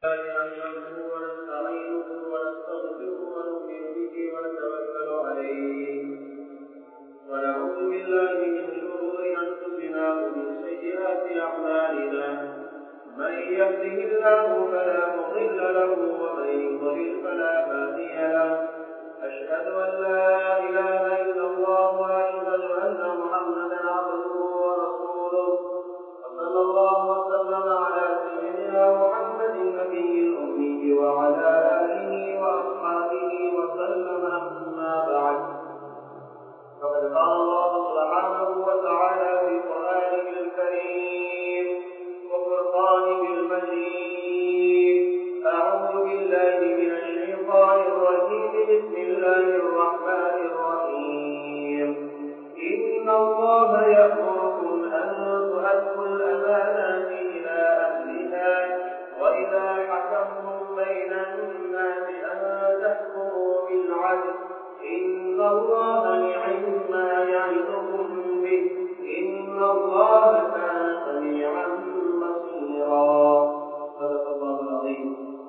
نحمده ونستعينه ونستغفره ونؤمن به ونتوكل عليه ونعوذ بالله من شرور انفسنا ومن سيئات اعمالنا من يهده الله فلا مضل له ومن يضلل فلا هادي له اشهد ان لا اله الا الله واشهد ان محمدا عبده ورسوله صلى الله وسلم على سيدنا محمد النبي الأمي وعلى آله وأصحابه وسلم أما بعد فقد قال الله سبحانه وتعالى في قرآنه الكريم وفرقانه المجيد أعوذ بالله من الشيطان الرجيم بسم الله الرحمن الرحيم إن الله يأمركم أن تؤدوا الأمانات إلى أهلها وإذا حكمتم بين الناس أن تحكموا بالعدل إن الله نعم ما يعظكم به إن الله كان سميعا بصيرا صدق الله العظيم.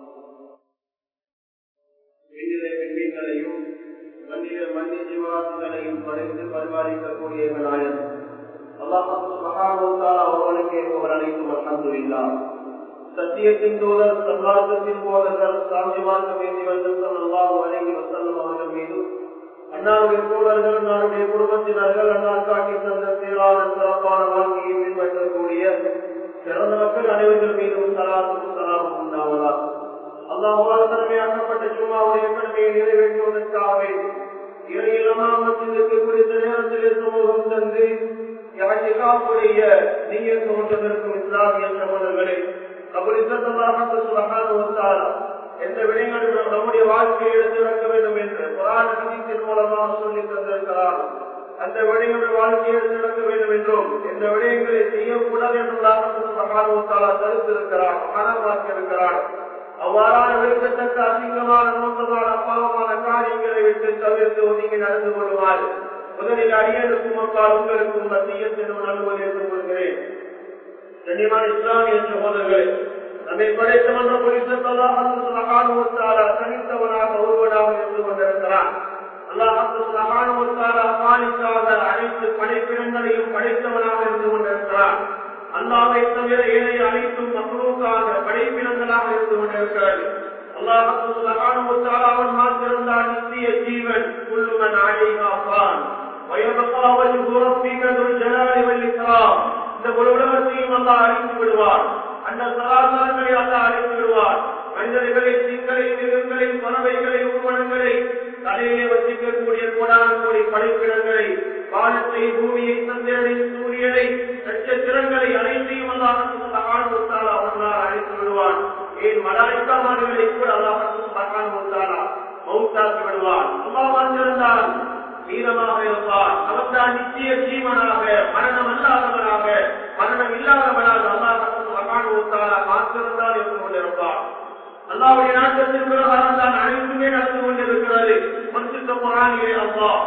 மனித ஜீவராசிகளையும் படைத்து பரிபாலிக்கக்கூடிய நாயன் அல்லாஹ் சுப்ஹானஹு வ தஆலா அவர்களுக்கே புகழ் அனைத்தும் அல்ஹம்துலில்லாஹ். சத்தியத்தின் தூதர் சன்மார்க்கத்தின் போதகர் சாந்தி மார்க்கம் ஏந்தி வந்த ஸல்லல்லாஹு அலைஹி வஸல்லம் அவர்கள் மீது அன்னாருடைய தோழர்கள் அன்னாருடைய குடும்பத்தினர்கள் அன்னார் காட்டி தந்த சீரான சிறப்பான வாழ்க்கையை பின்பற்றக்கூடிய சிறந்த மக்கள் அனைவர்கள் மீதும் ஸலாத்தும் ஸலாமும் உண்டாவதாக. அல்லாஹ்வால் கடமையாக்கப்பட்ட ஜும்ஆவுடைய கடமையை நிறைவேற்றுவதற்காக இறையில்லமாம் மஸ்ஜிதுக்கு குறித்த நேரத்தில் சமூகம் தந்து இஅ்திகாஃபுடைய நிய்யத் கொண்டதற்கும் இஸ்லாமிய சகோதரர்களே, ரப்பல் இஸ்ஸத் அல்லாஹ் சுப்ஹானஹு வ தஆலா எந்த விடயங்களும் நம்முடைய வாழ்க்கையை எடுத்து நடக்க வேண்டும் என்று குர்ஆன் ஹதீஸின் மூலமாக சொல்லி தந்திருக்கிறார். அந்த விடயங்கள் வாழ்க்கையை எடுத்து நடக்க வேண்டும் என்றும் எந்த விடயங்களை செய்யக்கூடாது என்று அல்லாஹ் சுப்ஹானஹு வ தஆலா தடுத்திருக்கிறார், ஹராமாக்கியிருக்கிறார். அவ்வாறான விருப்பத்தக்க அசிங்கமான மோசமான பாவமான காரியங்களை விட்டு தவிர்த்து ஒதுங்கி நடந்து கொள்வார். முதலில் அடியனுக்கும் அப்பால் உங்களுக்கும் மத்தியத்தின் நல்வதை ஏற்றுக் கொள்கிறேன். கண்ணியமான இஸ்லாமிய சகோதரர்களே, நம்மை படைத்தவன் அல்லாஹ் சுப்ஹானஹு வ தஆலா தனித்தவனாக ஒருவனாக இருந்து கொண்டிருக்கிறான். அல்லாஹ் சுப்ஹானஹு வ தஆலா காலிக்காக அனைத்து படைப்பினங்களையும் படைத்தவனாக இருந்து கொண்டிருக்கிறான். அல்லாஹ்வை தவிர ஏனைய அனைத்தும் மக்லூக்காக படைப்பினங்களாக இருந்து கொண்டிருக்கிறது. அல்லாஹ் சுப்ஹானஹு வ தஆலா அவன் மாத்திரம்தான் நித்திய ஜீவன். குல்லு மன் அலைஹா ஃபான் வயபகா வஜ்ஹு ரப்பிக துல் ஜலாலி வல் இக்ராம். இந்த உலகத்தையும் அல்லாஹ் அழித்து விடுவார். அந்த சராசரங்களை அல்லாஹ் அழித்து விடுவார். மனிதர்களை, சிங்களை, மிருகங்களை, பறவைகளை, ஊர்வனங்களை, தலையிலே வசிக்கக்கூடிய கோடான கோடி படைப்பினங்களை, வானத்தை, பூமியை, சந்திரனை, சூரியனை, நட்சத்திரங்களை அனைத்தையும் அல்லாஹ் சுப்ஹானஹு வ தஆலா அவனால் அழித்து விடுவான். ஏன் மலாயிக்காமார்களை கூட அல்லாஹ் சுப்ஹானஹு வ தஆலா மௌத்தாக்கி விடுவான். அல்லாஹ் வந்திருந்தால் வீரமாக இருப்பார். அவன்தான் நித்திய ஜீவனாக, மரணம் அல்லாதவனாக, மரணம் இல்லாதவனாக அல்லாஹ் சுப்ஹானஹு வ தஆலா மாத்திரம்தான் இருந்து கொண்டிருப்பார். அல்லாஹ்வுடைய நாட்டத்தின் பிரகாரம் தான் அனைத்துமே நடந்து கொண்டிருக்கிறது. பரிசுத்த குர்ஆனிலே அல்லாஹ்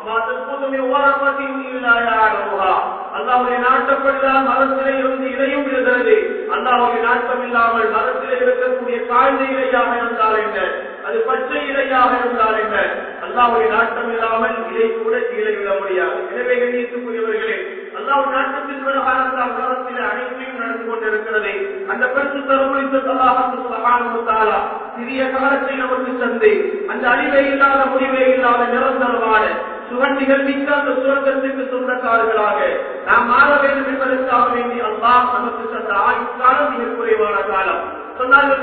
அல்லாஹ்வுடைய நாட்டப்படிதான் மரத்திலே இருந்து இலையும் இருக்கிறது. அல்லாஹ்வுடைய நாட்டம் இல்லாமல் மரத்திலே இருக்கக்கூடிய காய்ந்த இலையாக இருந்தால் என்ன, அது பச்சை இலையாக இருந்தால் என்ன, அல்லாஹ்வுடைய நாட்டம் இல்லாமல் இலை கூட கீழே விட முடியாது. எனவே கண்ணியத்துக்குரியவர்களே, அல்லாஹ்வுடைய நாட்டத்தின் பிரகாரம் மரத்திலே அனைத்தையும் நடந்து கொண்டிருக்கிறது. அந்த பரிசுத்த அல்லாஹ் சுப்ஹானஹு வ தஆலா சிறிய காலத்தை நமக்கு தந்து அந்த அழிவே இல்லாத முடிவே இல்லாத நிரந்தரமான சுகண்டிகள் மிக்க அந்த சுவர்க்கத்திற்கு சொந்தக்காரர்களாக நாம் மாற வேண்டும் என்பதற்காக வேண்டி அல்லாஹ் நமக்கு தந்த ஆயுட்காலம் மிக குறைவான காலம். சொன்னார்கள்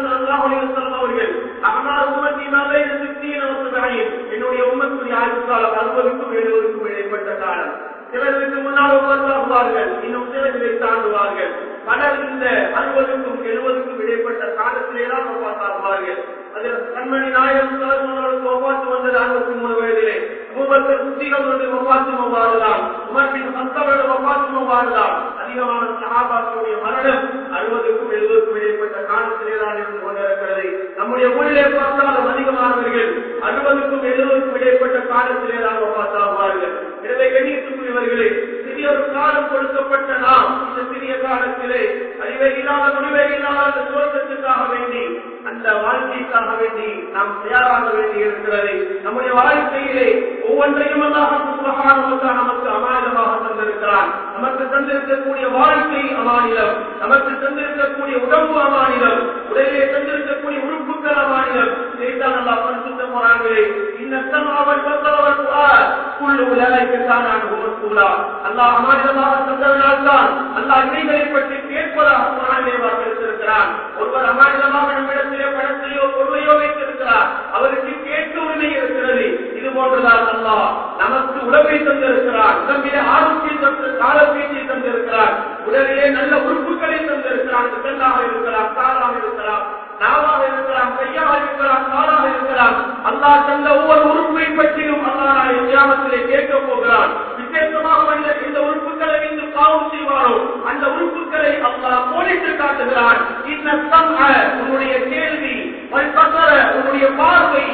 என்னுடைய உம்மத்துடைய ஆயுட்காலம் 60க்கும் 70க்கும் இடைப்பட்ட காலம். சிலருக்கு முன்னால் உருவாகுவார்கள், இன்னும் சிலர்களை தாண்டுவார்கள். பலர் இந்த 60க்கும் 70க்கும் இடைப்பட்ட காலத்திலேதான் பார்த்தார்கள். அதில் கண்மணி நாயகம் அவர்களுக்கு ஒவ்வாத்து வந்தது 63 வயதிலே. அபூபக்கர் சித்திகம் வந்து ஒவ்வாத்தும் வாழலாம், உமர் பின் ஹத்தபோடு ஒவ்வாத்தும் வாழலாம். அதிகமான சஹாபாக்களுடைய மரணம் 60க்கும் 70க்கும் இடைப்பட்ட காலத்திலேதான் இருந்து கொண்டிருக்கிறது. நம்முடைய ஊரிலே பார்த்தாலும் அதிகமானவர்கள் 60க்கும் 70க்கும் இடைப்பட்ட காலத்திலேதான் ஒவ்வாத்தாகுவார்கள். எனவே கணித்துக்குரியவர்களே, சிறிய ஒரு காலம் கொடுக்கப்பட்ட நாம் இந்த சிறிய காலத்திலே அறிவே இல்லாத முடிவே இல்லாத சுவர்க்கத்துக்காக வேண்டி அந்த வாழ்க்கைக்காக வேண்டி நாம் தயாராக வேண்டி இருக்கிறது. நம்முடைய வாழ்க்கையிலே ஒவ்வொன்றையும் அல்லாஹ் சுப்ஹானஹு வ தஆலா நமக்கு அமானிதமாக தந்திருக்கிறான். நமக்கு தந்திருக்கக்கூடிய வாழ்க்கை அமானிதம், நமக்கு தந்திருக்கக்கூடிய உடம்பு அமானிதம், உடலிலே தந்திருக்கக்கூடிய உறுப்புகள் அமானிதம். இதைத்தான் அல்லாஹ் பரிசுத்த குர்ஆனிலே இன்னத்தமாவல் பக்கரவல் குர்ஆன் குல்லு உலகைக்கு தானான உமத்துலா அல்லாஹ் அமானிதமாக தந்ததனால்தான் அல்லாஹ் இவைகளை பற்றி கேட்பதாக குர்ஆனிலே வாக்களித்திருக்கிறான். ஒருவர் அமானிதமாக நம்மிடத்திலே பணத்தையோ பொருளையோ வைத்திருக்கிறார், அவருக்கு கேட்க உரிமை இருக்கிறது. இது போன்றுதான் அல்லாஹ் நமக்கு உடம்பை தந்திருக்கிறார், உடம்பிலே ஆரோக்கியத்தை தந்திருக்கிறார், உடலிலே நல்ல உறுப்புகளை தந்திருக்கிறார். கண்ணாக இருக்கலாம், காலாக இருக்கலாம், நாவாக இருக்கலாம், கையாக இருக்கலாம், காலாக இருக்கலாம். அல்லாஹ் தந்த ஒவ்வொரு உறுப்பை பற்றியும் அல்லாஹ் கியாமத்திலே கேட்க போகிறான். விசேஷமாக மனிதர் இந்த உறுப்புகளை வைத்து பாவம் செய்வாரோ அந்த உறுப்புகளை அல்லாஹ் கோடிட்டு காட்டுகிறான். உன்னுடைய கேள்வி, உன்னுடைய பார்வை,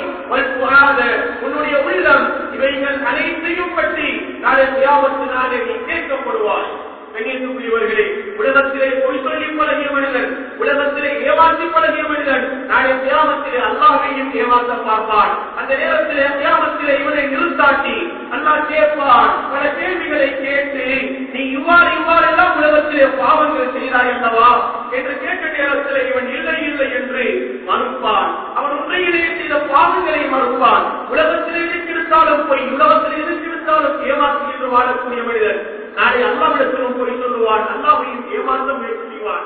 உன்னுடைய உள்ளம், இவைகள் அனைத்தையும் பற்றி நாளை கியாமத்து நாளே நீ கேட்கப்படுவாய். கண்ணியத்துக்குரியவர்களே, உலகத்திலே பொய் சொல்லி பழகிய மனிதன், உலகத்திலே ஏமாற்றி பழகிய மனிதன் நாளை கியாமத்திலே அல்லாஹ்வையும் ஏமாற்ற பார்ப்பான். அந்த நேரத்திலே கியாமத்திலே இவனை நிறுத்தாட்டி அல்லாஹ் கேட்பான். பல கேள்விகளை கேட்டு நீ இவ்வாறெல்லாம் உலகத்திலே பாவங்கள் செய்தாய் அல்லவா என்று கேட்ட நேரத்திலே இவன் இல்லை இல்லை என்று மறுப்பான். அவன் உண்மையிலேயே செய்த பாவங்களை மறுப்பான். உலகத்திலே எதிர்த்திருந்தாலும் பொய், உலகத்திலே எதிர்த்திருந்தாலும் ஏமாற்றி என்று வாழக்கூடிய மனிதன் நாளை அல்லாஹ்விடத்திலும் போய் சொல்லுவான், அல்லாஹ்வையும் ஏமாற்ற முயற்சி செய்வான்.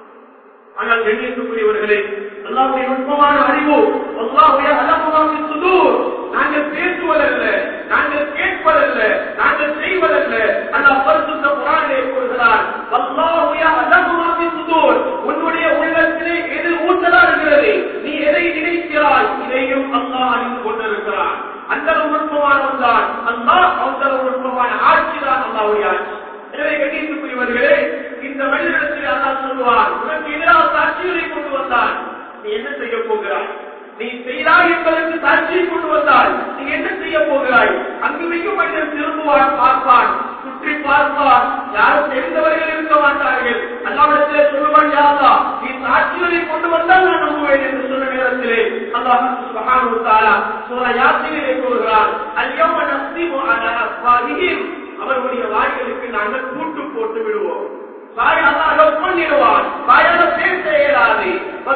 ஆனால் கண்ணியத்துக்குரியவர்களே, அல்லாஹ்வுடைய நுட்பமான அறிவு, அல்லாஹ்வுடைய அலமுல்லாஹி சுதூர், நாங்கள் பேசுவதல்ல, நாங்கள் கேட்பதல்ல, நாங்கள் செய்வதல்ல. அல்லாஹ் பரிசுத்த குர்ஆனிலே கூறுகிறார், அல்லாஹ்வுடைய அலமுல்லாஹி சுதூர், உன்னுடைய உள்ளத்திலே எது ஊற்றலாகிறது, நீ எதை நினைக்கிறாய், இதையும் அல்லாஹ் அறிந்து கொண்டிருக்கிறான். அந்த நுட்பமானவன் தான் அல்லாஹ், அந்த நுட்பமான ஆட்சி தான் அல்லாஹ்வுடைய ஆட்சி. எனவே கண்ணியத்துக்குரியவர்களே, இந்த மனிதனிடத்தில் அல்லாஹ் சொல்லுவான், உனக்கு எதிராக சாட்சிகளை கொண்டு வந்தான், நீ என்ன செய்ய போகிறாய்? நீ செய்தாய் என்பதற்கு சாட்சியை கொண்டு வந்தால் நீ என்ன செய்ய போகிறாய்? அங்கு வைக்கும் மனிதன் திரும்புவான், பார்ப்பான், சுற்றி பார்ப்பான், யாரும் தெரிந்தவர்கள் இருக்க மாட்டார்கள். அல்லாஹ்விடத்திலே சொல்லுவான், யா அல்லாஹ், நீ சாட்சிகளை கொண்டு வந்தால் நான் நம்புவேன் என்று சொன்ன நேரத்திலே அல்லாஹ் சுப்ஹானஹு வ தஆலா சூரா யாசீனிலே கூறுகிறான், அல்-யௌம நஸ்திமு அலா அஃவாஹிஹிம், அவர்களுடைய வாய்களுக்கு நாங்கள் பூட்டு போட்டு விடுவோம். வாய் அல்லாஹ் பண்ணிடுவான், வாயால பேச இயலாது.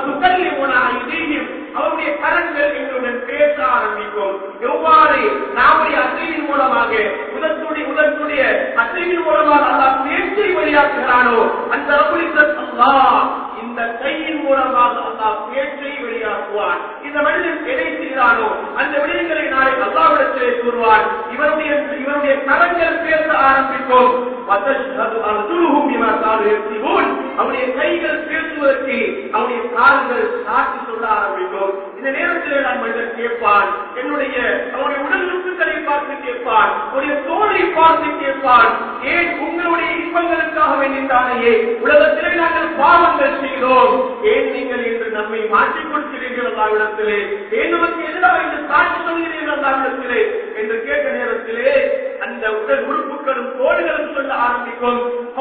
அவருடைய கரங்கள் எங்களுடன் பேச ஆரம்பிக்கும். எவ்வாறு நம்முடைய அசைவின் மூலமாக உதட்டுடைய அசைவின் மூலமாக அல்லாஹ் பேச்சை வெளியாக்குகிறானோ அந்த அல்லாஹ் இந்த கையின் மூலமாக அல்லாஹ் பேச்சை வெளியாக்குவான். இந்த மனிதன் எதை செய்கிறானோ அந்த விடயங்களை நாளை அல்லாஹ்விடத்திலே கூறுவான். இவருடைய கரங்கள் பேச ஆரம்பிக்கும். அவருடைய கைகள் பேசுவதற்கு அவருடைய கால்கள் சாட்சி சொல்ல ஆரம்பிக்கும். இந்த நேரத்தில் நான் மனிதன் கேட்பான், அவருடைய உடல் உறுப்புகளை பார்த்து கேட்பான், அவருடைய தோலை பார்த்து கேட்பான், ஏன் உங்களுடைய இன்பங்களுக்காக வேண்டித்தானே உலகத்திலே நாங்கள் பாவங்கள் செய்கிறோம், ஏன் நீங்கள் என்று நம்மை மாற்றிக் கொடுக்கிறீர்கள் அல்லாஹ்விடத்திலே, ஏன் நமக்கு எதிராக என்று சாட்சி சொல்கிறீர்கள் அல்லாஹ்விடத்திலே என்று கேட்ட நேரத்திலே அந்த உடல் உறுப்புகளும் தோள்களும் சொல்ல ஆரம்பிக்கும்.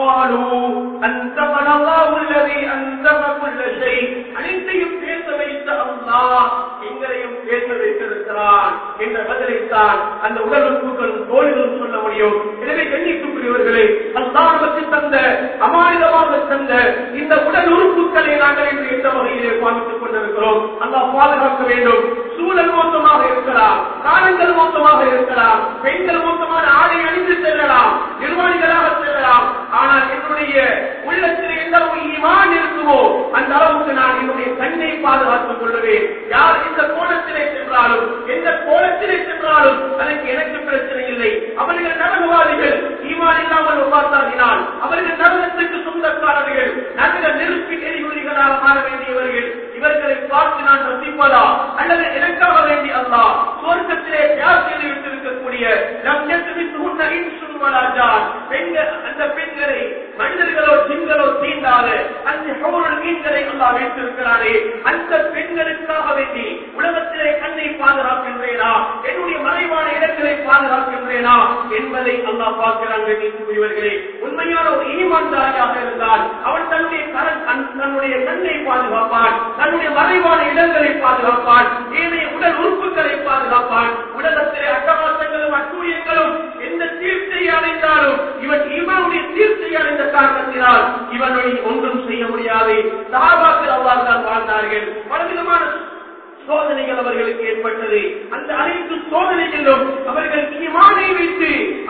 அனைத்தையும் பேச வைத்த அல்லாஹ் எங்களையும் பேச வைத்திருக்கிறான் என்ற பதிலைத்தான் அந்த உடல் உறுப்புகளும் தோள்களும் சொல்ல முடியும். எனவே கண்ணியத்துக்குரியவர்களே, அல்லாஹ் நமக்கு தந்த அமானிதமாக தந்த இந்த உடல் உறுப்புகளை நாங்கள் இன்று எந்த வகையிலே பாவித்துக் கொண்டிருக்கிறோம். அல்லாஹ் பாதுகாக்க வேண்டும். சூழல் மோசமாக இருக்கலாம், காலங்கள் மோசமாக இருக்கலாம், பெண்கள் மோசமான ஆடை அணிந்து செல்லலாம், நிர்வாணிகளாக செல்லலாம். ஆனால் என்னுடைய உள்ளத்தில் எந்த அளவு ஈமான் இருக்குமோ அந்த அளவுக்கு நான் என்னுடைய கண்ணை பாதுகாத்துக் கொள்வேன். யார் எந்த கோணத்திலே சென்றாலும் எந்த கோணத்திலே சென்றாலும் அதற்கு எனக்கு பிரச்சனை இல்லை. அவர்கள் நரகவாதிகள், ஈமான் இல்லாமல் பார்த்தாதினால் அவர்கள் நரகத்துக்கு சொந்தக்காரர்கள், நரக நெருப்பின் எரிகுறிகளாக மாற வேண்டியவர்கள். இவர்களை பார்த்து நான் ரசிப்பதா அல்லது எனக்காக வேண்டி அல்லாஹ் சுவர்க்கத்திலே யார் செய்து விட்டிருக்கக்கூடிய அந்த பெண்களை மனிதர்களோ ஜின்களோ தீண்டாத அந்த மீன்களை அல்லாஹ் வைத்திருக்கிறாரே, அந்த பெண்களுக்காக வேண்டி உலகத்திலே கண்ணை பாதுகாக்கின்றேனா, என்னுடைய மறைவான இடங்களை பாதுகாக்கின்றேனா என்பதை அல்லாஹ் பார்க்கிறாங்க. இவர்களே, உண்மையான ஒரு ஈமான்தாரியாக இருந்தால் அவன் தன்னுடைய கண்ணை பாதுகாப்பான், தன்னுடைய மறைவான இடங்களை பாதுகாப்பான், ஏனைய உடல் உறுப்புகளை பாதுகாப்பான். உலகத்திலே அட்டமாசங்களும் அட்டூழியங்களும் எந்த தீர்ச்சையை அடைந்தாலும் இவன் ஈமானுடைய தீர்ச்சையை அடைந்த காரணத்தினால் இவனை ஒன்றும் செய்ய முடியாது. சஹாபாக்கள் அவ்வாறு தான் வாழ்ந்தார்கள். பலவிதமான சோதனைகள் அவர்களுக்கு ஏற்பட்டது. அந்த அனைத்து சோதனைகளிலும் அவர்கள் ஈமானை வைத்து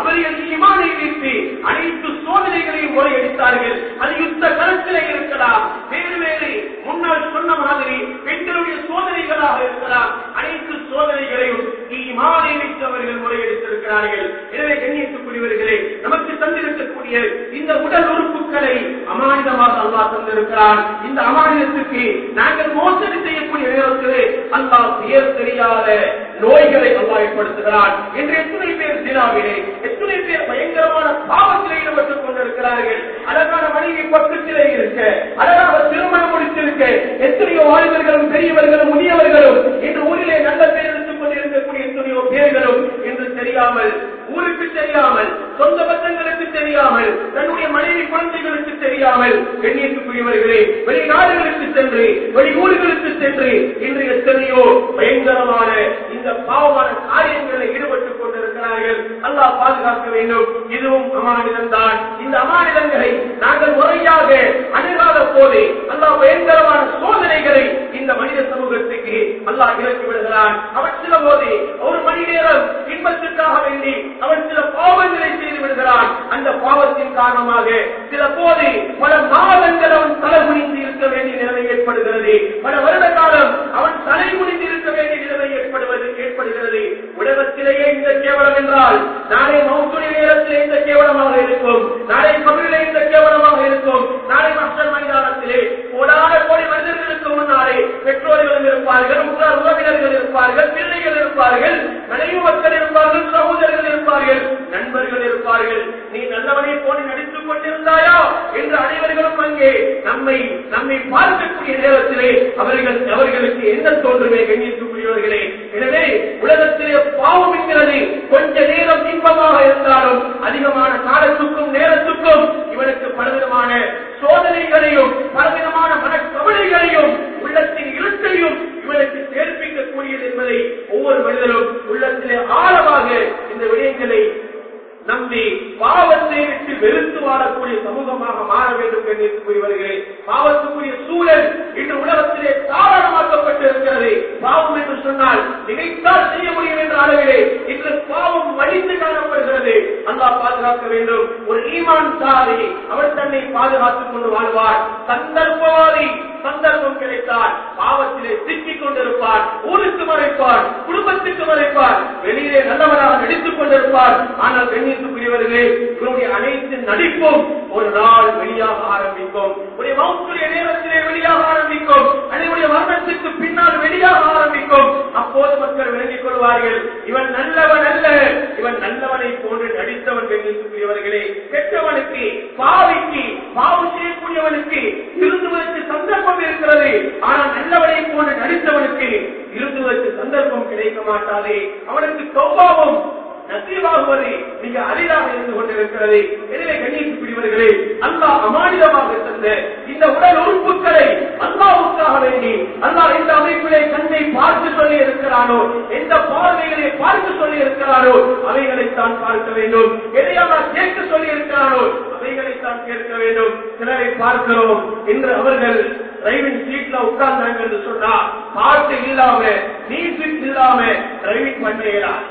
அனைத்து சோதனைகளையும் முறையடித்தார்கள். அது யுத்த களத்திலே இருக்கலாம், வேறு வேறு முன்னால் சொன்ன மாதிரி பெண்களுடைய சோதனைகளாக இருக்கலாம். அனைத்து சோதனைகளையும் ஈமானை வைத்து அவர்கள் முறையடித்திருக்கிறார்கள். எனவே கண்ணியத்துக்குரியவர்களே, நமக்கு தந்திருக்கக்கூடிய இந்த உடல் உறுப்புகளை அமானிதமாக அல்லாஹ் தந்திருக்கிறார். இந்த அமானிதத்துக்கு நாங்கள் மோசடி செய்யக்கூடிய நேரத்திலே அல்லாஹ் பெயர் தெரியாத நோய்களை அல்லாஹ் ஏற்படுத்துகிறார். என்று எத்தனை பேர் தினாவிலே, எத்தனை பேர் பயங்கரமான பாவத்திலே ஈடுபட்டுக் கொண்டிருக்கிறார்கள். அழகான மனைவி பக்கத்திலே இருக்க, அழகாக திருமணம் முடித்திருக்க, எத்தனையோ வாலிபர்களும் பெரியவர்களும் முதியவர்களும் இன்று ஊரிலே நல்ல பேர் எடுத்துக் கொண்டிருக்கக்கூடிய எத்தனையோ பேர்களும் என்று தெரியாமல், ஊருக்கு தெரியாமல், சொந்த பந்தங்களுக்கு தெரியாமல், தன்னுடைய மனைவி குழந்தைகளுக்கு தெரியாமல், கண்ணியத்துக்குரியவர்களே வெளிநாடுகளுக்கு சென்று வெளியூர்களுக்கு சென்று இன்று எத்தனையோ பயங்கரமான இந்த பாவமான காரியங்களில் ஈடுபட்டுக் கொண்டிருக்கிறார்கள். அல்லாஹ் பாதுகாக்க வேண்டும். இதுவும் அமானிதம் தான். இந்த அமானிதங்களை நாங்கள் முறையாக அணுகாத போது அல்லாஹ் பயங்கரமான சோதனைகளை இந்த மனித சமூகத்துக்கு அல்லாஹ் இறக்கி விடுகிறான். அவன் சில போது ஒரு மணி நேரம் இன்பத்திற்காக வேண்டி அவன் சில பாவங்களை செய்து விடுகிறான். அந்த பாவத்தின் காரணமாக சில போது பல மாதங்கள் அவன் தலை குனிந்து இருக்க வேண்டிய நிலைமை ஏற்படுகிறது. பல வருட காலம் அவன் தலை குனிந்து இருக்க வேண்டிய நிலைமை ஏற்படுகிறது. உலகத்திலேயே இந்த கேவலம் என்றால் நாளை மௌத்துடைய நேரத்திலே இந்த கேவலமாக இருக்கும், நாளை கபிரிலே இந்த கேவலமாக இருக்கும். நாளை மஸ்டர் மைதானத்திலே கோடான கோடி மனிதர்களுக்கு முன்னாலே பெற்றோர்களும் இருப்பார்கள், உறவினர்கள் இருப்பார்கள், பிள்ளைகள் இருப்பார்கள், மனைவி மக்கள் இருப்பார்கள், சகோதரர்கள் இருப்பார்கள், நண்பர்கள் இருப்பார்கள். நீ நல்லவனை போல நடித்துக் கொண்டிருந்தாயா என்று அனைவர்களும் அங்கே நம்மை பார்க்கக்கூடிய நேரத்திலே அவர்களுக்கு என்ன தோன்றுமே கண்ணியத்துக்குரியவர்களே. எனவே உலகத்திலே பாவம் என்கிறது கொஞ்ச நேரம் இன்பமாக இருந்தாலும் அதிகமான காலத்துக்கும் நேரத்துக்கும் இவனுக்கு பலவிதமான சோதனைகளையும் பலவிதமான மனக்கவலைகளையும் உள்ளத்தின் இருட்டையும் இவனுக்கு சேர்ப்பிக்கக்கூடியது என்பதை ஒவ்வொரு மனிதனும் உள்ளத்திலே ஆழமாக இந்த விடயங்களை நம்பி பாவத்தை விட்டு வெறுத்து வாழக்கூடிய சமூகமாக மாற வேண்டும் என்று கூறியவர்களே. பாவத்துக்குரிய சூழல் இன்று உலகத்திலே தாராளமாக்கப்பட்டு இருக்கிறது. பாவம் என்று சொன்னால் நினைத்தால் செய்ய முடியும் என்ற அளவிலே இன்று பாவம் மடித்து காணப்படுகிறது. அல்லாஹ் பாதுகாக்க வேண்டும். ஒரு ஈமான்தாரி அவர் தன்னை பாதுகாத்துக் கொண்டு வாழ்வார். சந்தர்ப்பவாதி சந்தர்ப்பம் கிடைத்தால் பாவத்திலே சிக்கிக் கொண்டிருப்பார், ஊருக்கு மறைப்பார், குடும்பத்துக்கு மறைப்பார், வெளியே நல்லவராக நடித்துக் கொண்டிருப்பார். ஆனால் கண்ணியத்துக்குரியவர்களே, இவருடைய அனைத்து நடிப்பும் ஒரு நாள் வெளியாக ஆரம்பிக்கும். உடைய மௌத்துடைய நேரத்திலே வெளியாக ஆரம்பிக்கும், அதனுடைய மரணத்துக்கு பின்னால் வெளியாக ஆரம்பிக்கும். அப்போது மக்கள் விளங்கிக் கொள்வார்கள், இவன் நல்லவன் அல்ல, இவன் நல்லவனை போன்று நடித்தவன். கண்ணியத்துக்குரியவர்களே, கெட்டவனுக்கு பாவிக்கு பாவம் செய்யக்கூடியவனுக்கு இருந்துவதற்கு சந்தர்ப்பம் இருக்கிறது. ஆனால் நல்லவனை போன்று நடித்தவனுக்கு இருந்துவதற்கு சந்தர்ப்பம் கிடைக்க மாட்டாது. அவனுக்கு தௌபாவும் நசீபாகுவது மிக அரிதாக இருந்து கொண்டிருக்கிறது. எனவே கண்ணியத்துக்குரியவர்களே, அல்லாஹ் அமானிதமாக தந்த இந்த உடல் உறுப்புகளை அல்லாஹ்வுக்காக வேண்டி அல்லாஹ் எந்த அமைப்பிலே கண்ணை பார்த்து சொல்லி இருக்கிறானோ, எந்த பார்வைகளை பார்த்து சொல்லி இருக்கிறானோ அவைகளைத்தான் பார்க்க வேண்டும். எதை அல்லாஹ் கேட்க சொல்லி இருக்கிறானோ அவைகளைத்தான் கேட்க வேண்டும். சிலரை பார்க்கிறோம், இன்று அவர்கள் டிரைவிங் சீட்ல உட்கார்ந்தாங்க என்று சொன்னா பாட்டு இல்லாம மியூசிக் இல்லாம டிரைவிங் பண்ணுகிறார்.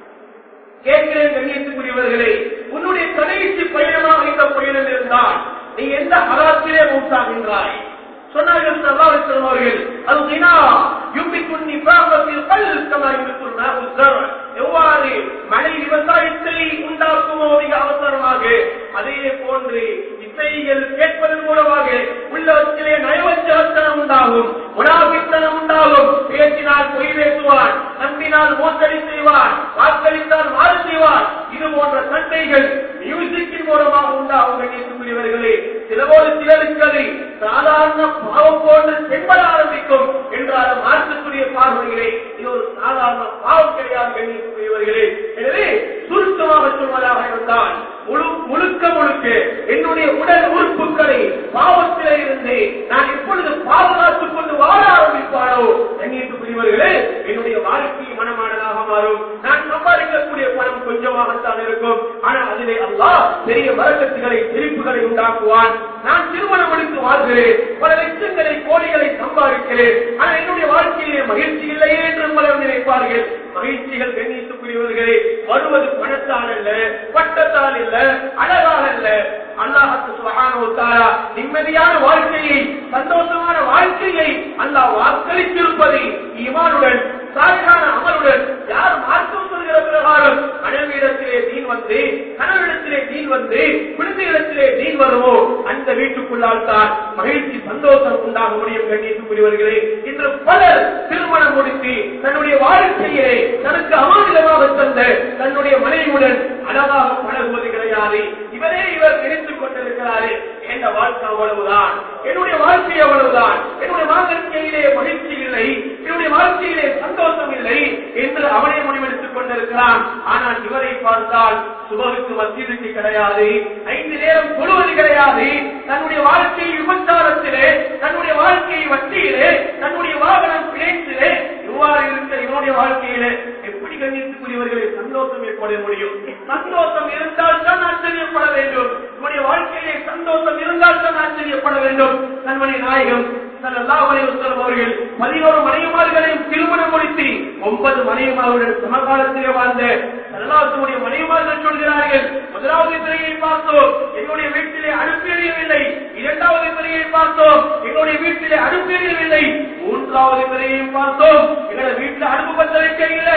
கேட்கிறேன் கண்ணியத்துக்குரியவர்களே, உன்னுடைய கடைசி பயணமாக இந்த பயணம் இருந்தால் நீ எந்த ஹராத்திலே மூத்தாகின்றாய் சொன்னார்கள் ஸல்லல்லாஹு அலைஹி வஸல்லம் அவர்கள். அல்-கினா யுபித்துன் நிஃபாக ஃபில் கல்ப் கமா யுபித்துல் மாஉ ஸர். எவ்வாறு மழை விவசாயத்தை உண்டாக்குமோ மிக அவசரமாக, அதே போன்று இசைகள் கேட்பதன் மூலமாக உள்ளத்திலே நயவஞ்சகத்தனம் உண்டாகும், முனாஃபிக்தனம் உண்டாகும். பேசினால் பொய் பேசுவார், நம்பினால் மோசடி செய்வார், வாக்களித்தால் மாறு செய்வார். இது போன்ற சண்டைகள் மியூசிக்கின் மூலமாக உண்டாகும். கண்ணியத்துக்குரியவர்களே, சிலருக்கு அது சாதாரண பாவம் போன்று தென்பட ஆரம்பிக்கும் என்றால் மாற்றக்கூடிய பார்வைகளே இது ஒரு சாதாரண பாவம் கிடையாது. கண்ணியத்துக்குரியவர்களே, எனவே சுருக்கமாக சொல்வதாக இருந்தால் முழுக்க என்னுடைய உடல் உறுப்புகளை பாவத்திலே இருந்து நான் எப்பொழுது பாதுகாத்துக் கொண்டு வாழ ஆரம்பிப்பானோ கண்ணியத்துக்குரிய என்னுடைய வாழ்க்கை மனமானதாக மாறும். நான் சம்பாதிக்கக்கூடிய பணம் கொஞ்சமாகத்தான் இருக்கும், ஆனால் அதிலே அல்லாஹ் பெரிய வரக்கத்துகளை திருப்புகளை உண்டாக்குவான். நான் திருமணம் எடுத்து வாழ்கிறேன், பல லட்சங்களை கோடிகளை சம்பாதிக்கிறேன், ஆனால் என்னுடைய வாழ்க்கையிலே மகிழ்ச்சி இல்லையே என்று பலர் நினைப்பார்கள். மகிழ்ச்சிகள் கண்ணியத்துக்குரியவர்களே வருவது பணத்தால் அல்ல, பட்டத்தால் இல்ல, அழகால் அல்ல. அல்லாஹ் சுப்ஹானஹு வ தஆலா நிம்மதியான வாழ்க்கையை, சந்தோஷமான வாழ்க்கையை அல்லாஹ் வாக்களித்திருப்பது ஈமானுடன், சாலிஹான அமலுடன். யார் மார்க்கம் சொல்கிற பிரகாரம் மனைவியிடத்திலே தீன் வந்து, கணவனிடத்திலே தீன் வந்து, குழந்தைகளிடத்திலே தீன் வருமோ அந்த வீட்டுக்குள்ளால் தான் மகிழ்ச்சி சந்தோஷம் உண்டாக முடியும். கண்ணியத்துக்குரியவர்களே இன்று பலர் திருமணம் முடித்து தன்னுடைய வாழ்க்கையை தனக்கு அமானிதமாக தந்த தன்னுடைய மனைவியுடன் அழகாக பழகுவது கிடையாது. இவரே இவர் நினைத்துக் கொண்டிருக்கிறாரே என்ற வாழ்க்கை அவ்வளவுதான், என்னுடைய வாழ்க்கை அவ்வளவுதான், என்னுடைய வாழ்க்கையிலே மகிழ்ச்சி இல்லை, என்னுடைய வாழ்க்கையிலே சந்தோஷம் இல்லை என்று அவனே முடிவெடுத்துக் கொண்டிருக்கிறான். ஆனால் இவரை பார்த்தால் சுபகுக்கு மஸ்ஜிதுக்கு கிடையாது, 5 நேரம் தொழுவது கிடையாது, தன்னுடைய வாழ்க்கையை விபச்சாரத்திலே, தன்னுடைய வாழ்க்கையை வட்டியிலே, தன்னுடைய வாகனம் பிழைத்திலே, இவ்வாறு இருக்க இவனுடைய வாழ்க்கையிலே எப்படி கண்ணியத்துக்குரியவர்களை சந்தோஷம் ஏற்பட முடியும்? சந்தோஷம் இருந்தால் தான் ஆச்சரியப்பட வேண்டும். இவனுடைய வாழ்க்கையிலே சந்தோஷம் இருந்தால் தான் ஆச்சரியப்பட வேண்டும். கண்மணி நாயகம் ஸல்லல்லாஹு அலைஹி வஸல்லம் அவர்கள் 11 மனைவிமார்களையும் திருமணம் முடித்து 9 மனைவிமார்களுடன் சமகாலத்திலே வாழ்ந்த ஸல்லல்லாஹுடைய மனைவிமார்கள் சொல்கிறார்கள், முதலாவது பிறையை பார்த்தோம், என்னுடைய வீட்டிலே அடுப்பு எரியவில்லை. இரண்டாவது பிறையை பார்த்தோம், என்னுடைய வீட்டிலே அடுப்பு எரியவில்லை. மூன்றாவது பிறையையும் பார்த்தோம், எங்களுடைய வீட்டில் அடுப்பு பற்ற வைக்க இல்லை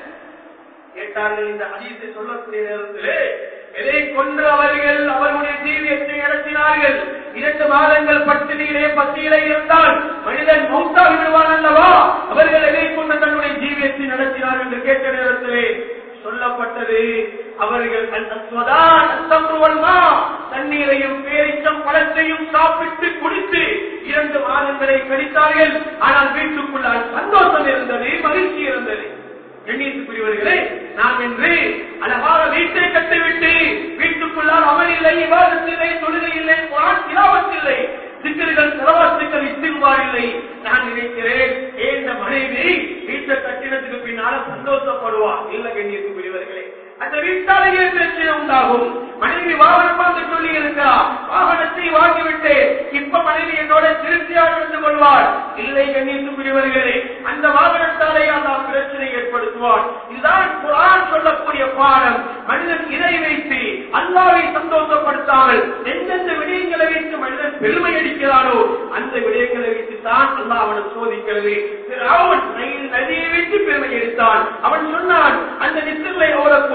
கேட்டார்கள். இந்த ஹதீஸை சொல்லக்கூடிய நேரத்திலே எதை கொண்டு அவர்கள் அவர்களுடைய ஜீவியத்தை நடத்தினார்கள்? 2 மாதங்கள் பட்டினியிலே பசியிலே இருந்தால் மனிதன் மௌத்தாகி விடுவான் அல்லவா? அவர்கள் எதை கொண்டு தன்னுடைய ஜீவியத்தை நடத்தினார்கள் என்று கேட்ட நேரத்திலே சொல்லப்பட்டது, அவர்கள் தண்ணீரையும் பேரிச்சம் பழத்தையும் சாப்பிட்டு குடித்து 2 மாதங்களை கழித்தார்கள். ஆனால் வீட்டுக்குள்ளால் சந்தோஷம் இருந்தது, மகிழ்ச்சி இருந்தது. எண்ணியத்துக்குரியவர்களே, நாம் என்று அழகாக வீட்டை கட்டிவிட்டு வீட்டுக்குள்ளால் அமல் இல்லை, இபாதத் இல்லை, தொழுகை இல்லை, குர்ஆன் திலாவத் இல்லை, திக்ருகள் ஸலவாத்துகள் இஸ்திக்பார் இல்லை. நான் நினைக்கிறேன் இந்த மனைவி வீட்டை கட்டினத்துக்கு பின்னால சந்தோஷப்படுவார். இல்லை கண்ணியத்துக்குரியவர்களே, அந்த வீட்டாலேயே பிரச்சனை உண்டாகும். மனைவி வாகனம் பார்த்து சொல்லி இருக்கிறார், வாகனத்தை வாங்கிவிட்டு இப்ப மனைவி என்னோட திருப்தியாக இருந்து கொள்வார். இல்லை கண்ணியத்துக்குரியவர்களே, அந்த வாகனத்தாலே அல்லாஹ் பிரச்சனை ஏற்படுத்துவார். இதுதான் குர்ஆன் சொல்லக்கூடிய பாடம். மனிதன் இதை வைத்து அல்லாஹ்வை சந்தோஷப்படுத்தாமல் எந்தெந்த விடயங்களை வைத்து மனிதன் பெருமை அடிக்கிறானோ அந்த விடயங்களை வைத்து தான் அல்லாஹ் அவனை சோதிக்கிறது. அவன் நதியை வைத்து பெருமை அடித்தான். அவன் சொன்னான், அந்த நித்திரிலே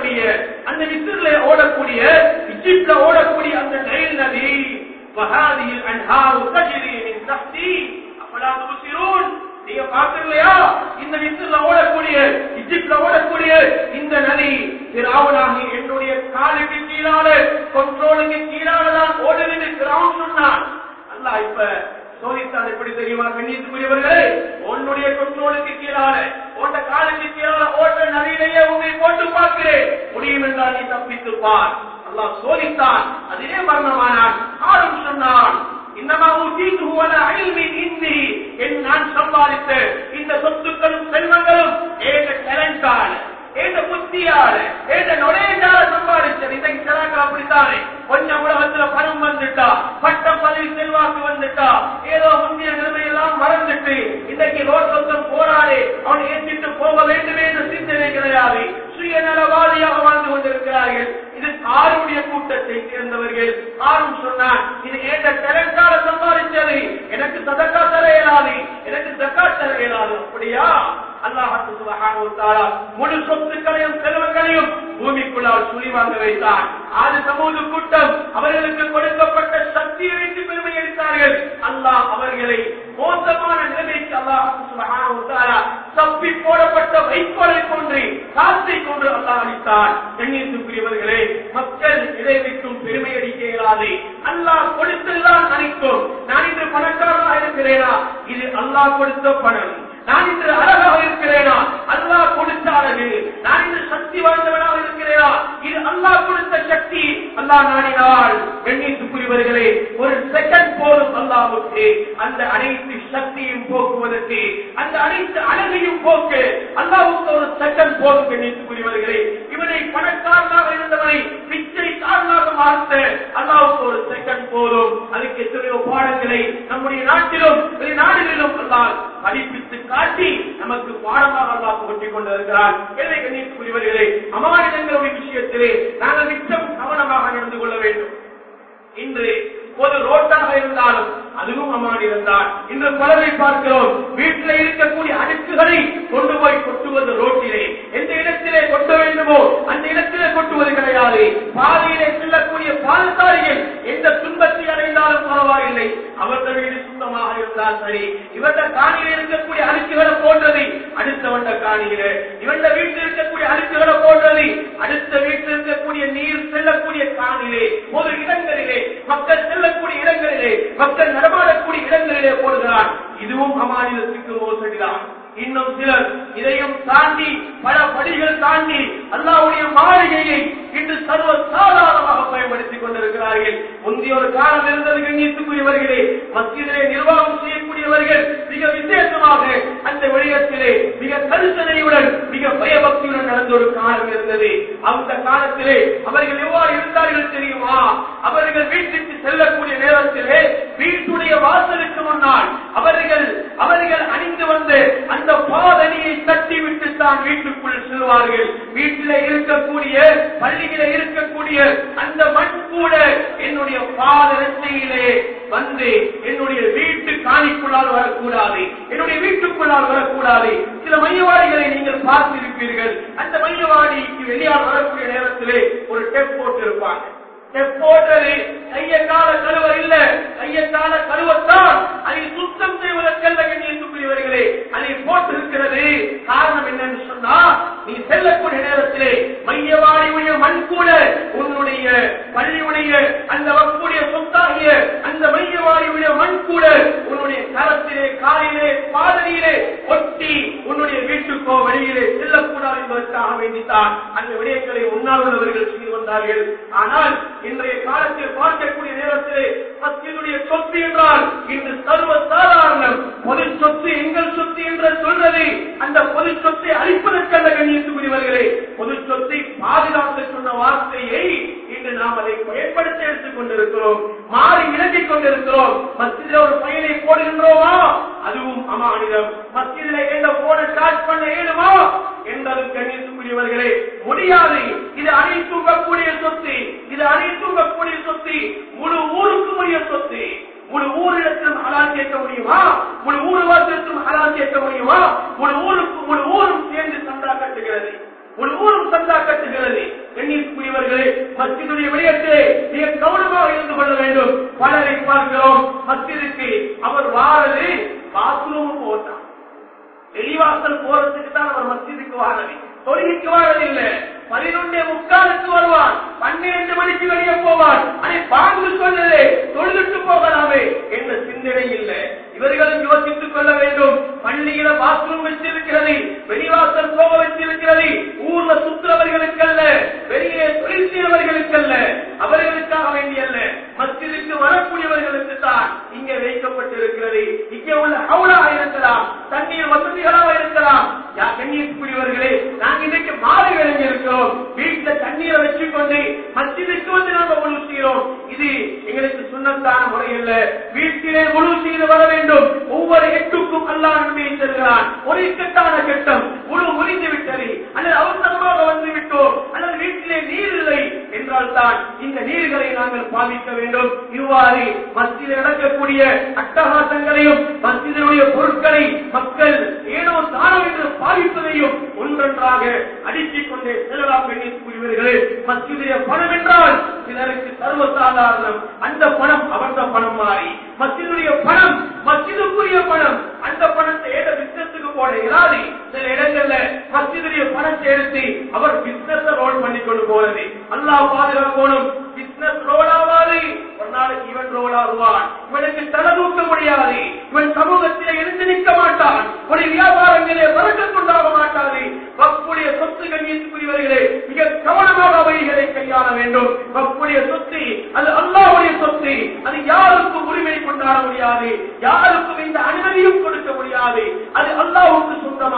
ஓடக்கூடிய இஜிப்ட்ல ஓடக்கூடிய அந்த நைல் நதி வஹாதில் அன்ஹாரு தஜ்ரி மின் தஹ்தி அஃபலா துபசிரூன், நீங்க பார்க்கலையா? இந்த நித்திரில ஓடக்கூடிய இஜிப்ட்ல ஓடக்கூடிய இந்த நதி ஃபிரௌனாகி என்னுடைய காலுக்கு கீழால, கண்ட்ரோலுக்கு கீழால தான் ஓடுது என்று ஃபிரௌன் சொன்னான். அல்லாஹ் இப்ப சோதித்தால் எப்படி தெரியுமா கண்ணியத்துக்குரியவர்களே? உன்னுடைய கண்ட்ரோலுக்கு கீழால, உன்ட காலுக்கு கீழால ஓட்ட நதியிலேயே உன்னை போட்டு பார்க்கிறேன், முடியும் என்றால் நீ தப்பித்து பார். அல்லாஹ் சோதித்தான், அதிலே மரணமானான். ஆளும் சொன்னான், இன்னமா ஊதீதுஹு அலா இல்மின் இன்னி, நான் சம்பாதித்த இந்த சொத்துக்களும் செல்வங்களும் ஏக டேலண்டால, ஏக புத்தியால, ஏக நொலேஜால சம்பாதிச்சது. இந்த இஸ்லாமில் அப்படித்தானே, கொஞ்சம் உலகத்துல பணம் வந்துட்டா, பட்டம் பதவி செல்வாக்கு வந்துட்டா, ஏதோ முந்தைய நிலைமையெல்லாம் மறந்துட்டு இன்னைக்கு ரோட்டத்தில் போராடி அவனை ஏற்றிட்டு போக வேண்டுமே என்ற சிந்தனை கிடையாது. சுயநலவாதியாக வாழ்ந்து கொண்டிருக்கிறார்கள். இது ஆருடைய கூட்டத்தை சேர்ந்தவர்கள். ஆரும் சொன்னான், இது ஏற்ற டேலண்டால சம்பாதிச்சது, எனக்கு சதக்கா தர இயலாது, எனக்கு ஜக்காத் தர இயலாது. அப்படியா? அல்லாஹ் சுப்ஹானஹு வ தஆலா முழு சொத்துக்களையும் செல்வங்களையும் பூமிக்குள்ளால் சுழி வாங்க வைத்தார். ஆது சமூக கூட்டம் அவர்களுக்கு கொடுக்கப்பட்ட சக்தியை வைத்து பெருமை அடித்தார்கள். அல்லாஹ் அவர்களை மோசமான நிலைமைக்கு அல்லாஹ் சுப்ஹானஹு வ தஆலா தப்பி போடப்பட்ட வைக்கோலை கொண்டு, காற்றை கொண்டு அல்லாஹ் அளித்தார். கண்ணியத்துக்குரியவர்களே, மக்கள் இதை வைக்கும் பெருமை அடிக்க இயலாது. அல்லாஹ் கொடுத்ததுதான் அனைத்தும். நான் இன்று பணக்காரனாக இருக்கிறேனா? இது அல்லாஹ் கொடுத்த பணம். நான் இன்று அழகாக இருக்கிறேனா? அல்லாஹ் கொடுத்த அழகு. நான் இன்று சக்தி வாய்ந்தவனாக இருக்கிறேனா? இது அல்லாஹ் கொடுத்த சக்தி. அல்லாஹ் நாடினால் கண்ணியத்துக்குரியவர்களே, ஒரு செகண்ட் போதும் அல்லாஹ்வுக்கு அந்த அனைத்து சக்தியும் போக்குவதற்கு, அந்த அனைத்து அழகையும் போக்கு அல்லாஹ்வுக்கு ஒரு செகண்ட் போக்கு நீத்துக்குரியவர்களே. இவனை பணக்காரனாக இருந்தவனை பிச்சைக்காரனாக மாற்ற அல்லாஹ்வுக்கு ஒரு செகண்ட் போதும். அதுக்கு எத்தனையோ பாடங்களை நம்முடைய நாட்டிலும் வெளிநாடுகளிலும் அல்லாஹ் படிப்பித்து காட்டி நமக்கு பாடமாக அல்லாஹ் புகட்டிக் கொண்டிருக்கிறார். எனவே கண்ணியத்துக்குரியவர்களே, அமானிதங்களுடைய விஷயத்திலே நாங்கள் மிச்சம் கவனமாக நடந்து கொள்ள வேண்டும். இன்று ஒரு ரோட்டாக இருந்தாலும் அதுவும் அமானிதம் தான். இன்று பலரை பார்க்கிறோம், வீட்டில் இருக்கக்கூடிய அடுக்குகளை கொண்டு போய் கொட்டுவது ரோட்டிலே. எந்த இடத்திலே கொட்ட வேண்டுமோ அந்த இடத்திலே கொட்டுவது கிடையாது. பாதையிலே செல்லக்கூடிய பாதசாரிகள் எந்த துன்பத்தை அடைந்தாலும் பரவாயில்லை, அவர்கள் வீடு சுத்தமாக இருந்தால் சரி. இவர்த காணியில் இருக்கக்கூடிய அடுக்குகளை போன்றது அடுத்தவண்ட காணியிலே, இவண்ட வீட்டில் இருக்கக்கூடிய அடுக்குகளை போன்றது அடுத்த வீட்டில் இருக்கக்கூடிய நீர் செல்லக்கூடிய காணிலே, பொது இடங்களிலே, மக்கள் செல்லக்கூடிய இடங்களிலே, மக்கள் நடமாடக்கூடிய இடங்களிலே போடுகிறார். இதுவும் அமானிதத்துக்கு மோசடிதான். இன்னும் சிலர் இதையும் தாண்டி பல படிகள் தாண்டி அல்லாஹ்வுடைய மாளிகையை இன்று சர்வ சாதாரணமாக பயன்படுத்திக் கொண்டிருக்கிறார்கள். முந்தைய ஒரு காலம் இருந்தது கண்ணியத்துக்குரியவர்களே, மஸ்ஜிதிலே நிர்வாகம் செய்யக்கூடியவர்கள் மிக விசேஷமாக அந்த விடயத்திலே மிக கருத்தனையுடன் மிக பயபக்தியுடன் நடந்த ஒரு காலம் இருந்தது. அந்த காலத்திலே அவர்கள் எவ்வாறு இருந்தார்கள் தெரியுமா? அவர்கள் வீட்டுக்கு செல்லக்கூடிய நேரத்திலே வீட்டுடைய வாசலுக்கு முன்னால் அவர்கள் அணிந்து வந்து அந்த பாதணியை தட்டிவிட்டு தான் வீட்டுக்குள் செல்வார்கள். வீட்டிலே இருக்கக்கூடிய பள்ளியிலே இருக்கக்கூடிய அந்த மண் கூட என்னுடைய பாதரட்டையிலே வந்து என்னுடைய வீட்டு காணிக்குள்ளால் வரக்கூடாது, என்னுடைய வீட்டுக்குள்ளால் வரக்கூடாது. சில மையவாடிகளை நீங்கள் பார்த்திருப்பீர்கள். அந்த மையவாடிக்கு வெளியால் வரக்கூடிய நேரத்திலே ஒரு டெப் போட்டு இருப்பாங்க. போட்டது கைய கால கழுவ இல்ல, கைய கால கழுவத்தான் அதை சுத்தம் செய்வதற்கல்ல கண்ணியத்துக்குரியவர்களே அதை போட்டிருக்கிறது. காரணம் என்னன்னு சொன்னா, நீ செல்லக்கூடிய நேரத்திலே மையவாடியுடைய மண் கூட உன்னுடைய பள்ளியுடைய அந்த வக்குடைய சொத்தாகிய அந்த மையவாடியுடைய மண் கூட உன்னுடைய கரத்திலே காலிலே பாதனையிலே ஒட்டி உன்னுடைய வீட்டுக்கோ வெளியிலே செல்லக்கூடாது என்பதற்காக வேண்டித்தான் அந்த விடயங்களை உன்னால் உள்ளவர்கள் செய்து வந்தார்கள். ஆனால் இன்றைய காலத்தில் பார்க்கக்கூடிய நேரத்திலே மஸ்ஜிதுடைய சொத்து என்றால் இன்று சர்வ சாதாரணம். பொது சொத்து எங்கள் சொத்து என்று சொல்றது அந்த பொது சொத்தை அழிப்பதற்கல்ல கண்ணியத்துக்குரியவர்களே, பொது சொத்தை பாதுகாக்க சொன்ன வார்த்தையை இன்று நாம் அதை பயன்படுத்த எடுத்துக் கொண்டிருக்கிறோம், மாறி விளங்கிக் கொண்டிருக்கிறோம். மஸ்ஜிதில் ஒரு பையனை போடுகின்றோமா, அதுவும் அமானிதம். மஸ்ஜிதில் எந்த போனை சார்ஜ் பண்ண ஏழுமா என்றதும் கண்ணியத்துக்குரியவர்களே முடியாது. இது அனைத்துங்கக்கூடிய சொத்து, இது அனைத்துங்கக்கூடிய சொத்து, முழு ஊருக்கு உரிய சொத்து. முழு ஊரிடத்திலும் ஹலால் கேட்க முடியுமா? முழு ஊர் வாசத்திலும் ஹலால் கேட்க முடியுமா? முழு ஊரும் சேர்ந்து சந்தா கட்டுகிறது, முழு ஊரும் சந்தா கட்டுகிறது. கண்ணியத்துக்குரியவர்களே, மஸ்ஜிதுடைய விடயத்திலே மிக கவனமாக இருந்து கொள்ள வேண்டும். பலரை பார்க்கிறோம், மஸ்ஜிதுக்கு அவர் வாரது பாத்ரூம் போட்டான், வெளிவாசல் போறதுக்கு தான் அவர் மஸ்ஜிதுக்கு வாரது, தொழுகைக்கு வாரதில்லை. 11:45 வருவான், 12 மணிக்கு வெளியே போவான். அதை பாங்கு சொன்னதே தொழுதுட்டு போகலாமே என்ற சிந்தனை இல்லை. இவர்களும் யோசித்துக் கொள்ள வேண்டும். பள்ளியில பாத்ரூம் வச்சிருக்கிறது, வெளிவாசல் போக வச்சிருக்கிறது, ஊர்ல சுற்றுறவர்களுக்கல்ல, வெளியே தொழில் செய்யவர்களுக்கல்ல, அவர்களுக்காக வேண்டியல்ல, மஸ்ஜிதுக்கு வரக்கூடியவர்களுக்கு தான் இங்கே வைக்கப்பட்டிருக்கிறது. இங்கே உள்ள ஹவுலாக இருக்கலாம், தண்ணீர் வசதிகளாக இருக்கலாம். கண்ணியத்துக்குரியவர்களே, நாங்கள் இன்றைக்கு மாறி விளங்கி இருக்கிறோம். வீட்டுல தண்ணீரை வச்சுக்கொண்டு மஸ்ஜிதுக்கு வந்து நாங்கள் உணவு செய்கிறோம். இது எங்களுக்கு சுண்ணத்தான முறை அல்ல. வீட்டிலே உணவு செய்து வர வேண்டும். ஒவ்வொரு எட்டுக்கும் அல்லாஹ் நன்மையை தருகிறான். ஒரு இக்கட்டான கட்டம் உணவு முறிந்து விட்டது, அல்லது அவசரமாக வந்து விட்டோம், அல்லது வீட்டிலே நீர் இல்லை என்றால் தான் இந்த நீர்களை நாங்கள் பாதிக்க வேண்டும். இவ்வாறு மஸ்ஜிதில் நடக்கக்கூடிய அட்டகாசங்களையும் மஸ்ஜிதினுடைய பொருட்களை மக்கள் ஏனோ தானம் என்று பாதிப்பதையும் ஒன்றொன்றாக அடுக்கிக் கொண்டே செல்லலாம். பெண்ணியத்துக்குரியவர்களே, மஸ்ஜிதிலே பணம் என்றால் சிலருக்கு சர்வசாதாரணம். அந்த பணம் அவர்த பணம் மாறி மஸ்ஜிதுடைய பணம் மஸ்ஜிதுக்குரிய பணம். அந்த பணத்தை ஏத பிசினஸுக்கு போட இராது. சில இடங்கள்ல மஸ்ஜிதுடைய பணத்தை எடுத்து அவர் பிசினஸ் ரோல் பண்ணி கொண்டு போறது. அல்லாஹ் பாதுகாக்கணும். பிசினஸ் ரோல் ஆவாது, ஒரு நாளைக்கு இவன் ரோல் ஆகுவான். இவனுக்கு தலை தூக்க முடியாது, இவன் சமூகத்திலே எழுந்து நிற்க மாட்டான், ஒரு வியாபாரங்களே வரக்கத் கொண்டாக மாட்டாது. வக்ஃபுடைய சொத்து கண்ணியத்துக்குரியவர்களே மிக கவனமாக அவைகளை கையாள வேண்டும். வக்ஃபுடைய சொத்து அது அல்லாஹ்வுடைய சொத்து. அது யாருக்கும் உரிமை கொண்டாட முடியாது, யாருக்கும் இந்த அனுமதியும் கொடுக்க முடியாது. அது அல்லாஹ்வுக்கு சொந்தமான சொத்து.